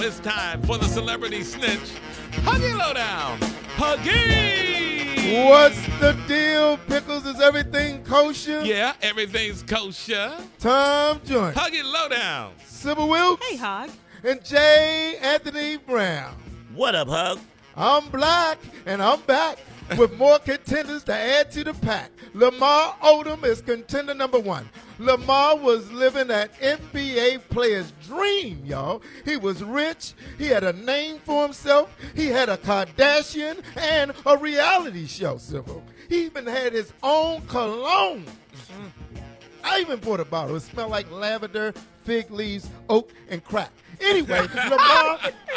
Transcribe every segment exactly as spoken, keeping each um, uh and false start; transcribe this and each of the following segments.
it's time for the celebrity snitch, Huggy Lowdown. Huggy! What's the deal, Pickles? Is everything kosher? Yeah, everything's kosher. Tom Joint. Huggy Lowdown. Sybil Wilkes. Hey, Hog. And J. Anthony Brown. What up, Hug? I'm black, and I'm back with more contenders to add to the pack. Lamar Odom is contender number one. Lamar was living that N B A player's dream, y'all. He was rich. He had a name for himself. He had a Kardashian and a reality show, Sybil. He even had his own cologne. I even bought a bottle. It smelled like lavender, fig leaves, oak, and crack. Anyway, Lamar,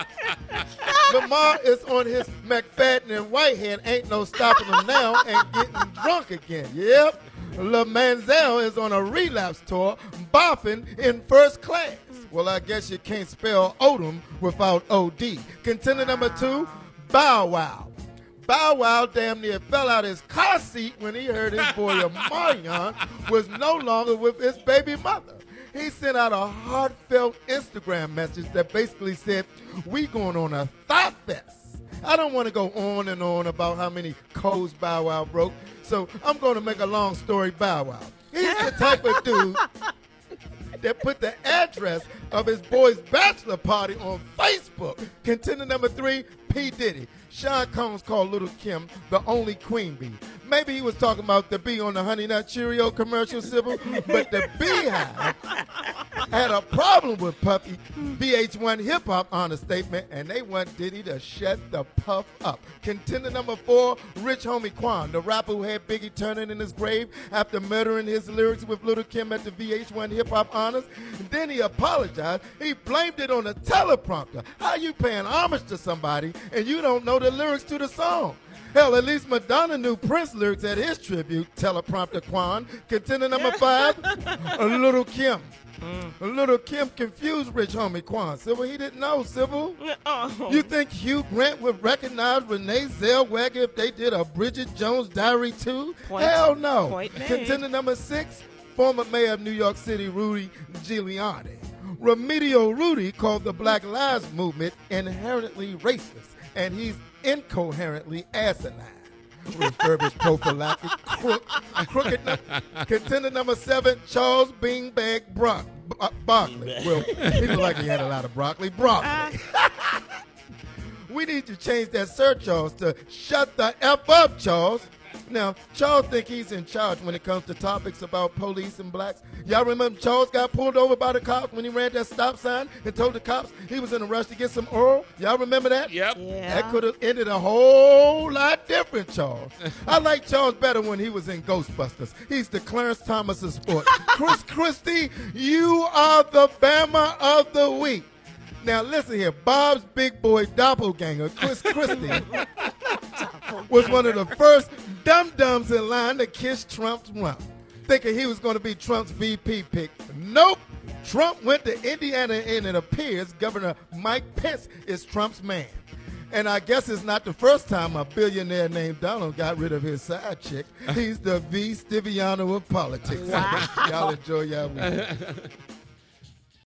Lamar is on his McFadden and Whitehead. Ain't no stopping him now and getting drunk again. Yep. LaManzel is on a relapse tour, bopping in first class. Well, I guess you can't spell Odom without O D. Contender number two, Bow Wow. Bow Wow damn near fell out his car seat when he heard his boy Omarion was no longer with his baby mother. He sent out a heartfelt Instagram message that basically said, we going on a thought fest. I don't want to go on and on about how many codes Bow Wow broke, so I'm going to make a long story Bow Wow. He's the type of dude that put the address of his boy's bachelor party on Facebook. Contender number three, P. Diddy. Sean Combs called Little Kim the only queen bee. Maybe he was talking about the bee on the Honey Nut Cheerio commercial, Sybil, but the Beehive had a problem with Puffy. V H one Hip Hop honor statement, and they want Diddy to shut the puff up. Contender number four, Rich Homie Quan, the rapper who had Biggie turning in his grave after murdering his lyrics with Little Kim at the V H one Hip Hop honors. And then he apologized. He blamed it on a teleprompter. How you paying homage to somebody and you don't know the lyrics to the song? Hell, at least Madonna knew Prince lyrics at his tribute, teleprompter Quan. Contender number five, a Little Kim. Mm. Little Kim confused Rich Homie Quan. Sybil, he didn't know, Sybil. Oh. You think Hugh Grant would recognize Renee Zellweger if they did a Bridget Jones Diary too? Point, Hell no. Point made. Contender number six, former mayor of New York City, Rudy Giuliani. Remedial Rudy called the Black Lives Movement inherently racist, and he's incoherently asinine. Refurbished prophylactic crook, crooked. Contender number seven, Charles Beanbag Brock, uh, Barkley. Well, he looked like he had a lot of broccoli. Broccoli. We need to change that Sir Charles to shut the F up, Charles. Now, Charles think he's in charge when it comes to topics about police and blacks. Y'all remember Charles got pulled over by the cops when he ran that stop sign and told the cops he was in a rush to get some oil? Y'all remember that? Yep. Yeah. That could have ended a whole lot different, Charles. I like Charles better when he was in Ghostbusters. He's the Clarence Thomas of sports. Chris Christie, you are the Bama of the week. Now, listen here. Bob's big boy doppelganger, Chris Christie, was one of the first dum-dums in line to kiss Trump's rump, thinking he was going to be Trump's V P pick. Nope. Trump went to Indiana, and it appears Governor Mike Pence is Trump's man. And I guess it's not the first time a billionaire named Donald got rid of his side chick. He's the V. Stiviano of politics. Wow. Y'all enjoy y'all week.